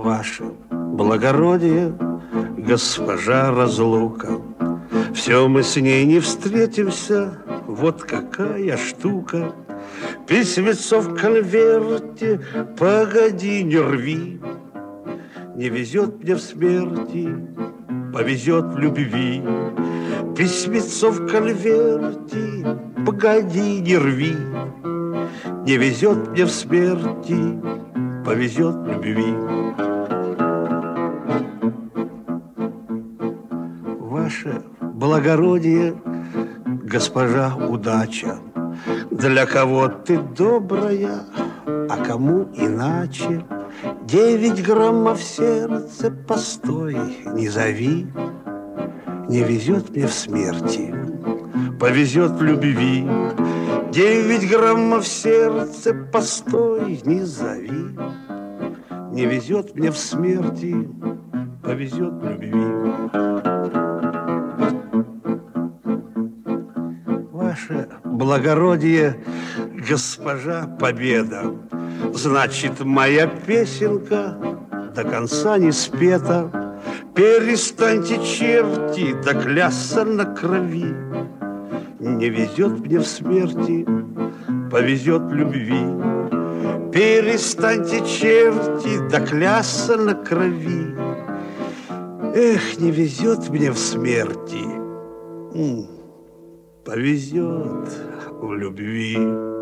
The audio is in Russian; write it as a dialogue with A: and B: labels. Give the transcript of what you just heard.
A: Ваше благородие, госпожа разлука, все мы с ней не встретимся, вот какая штука. Письмецо в конверте, погоди, не рви. Не везет мне в смерти, повезет в любви. Письмецо в конверте, погоди, не рви. Не везет мне в смерти, повезет в любви. Ваше благородие, госпожа удача, для кого ты добрая, а кому иначе. 9 граммов в сердце, постой, не зови. Не везет мне в смерти, повезет в любви. 9 граммов в сердце, постой, не зови. Не везет мне в смерти, повезет в любви. Ваше благородие, госпожа Победа, значит, моя песенка до конца не спета. Перестаньте, черти, доклясться на крови. Не везет мне в смерти, повезет в любви. Перестаньте, черти, доклясться на крови. Эх, не везет мне в смерти, повезет в любви.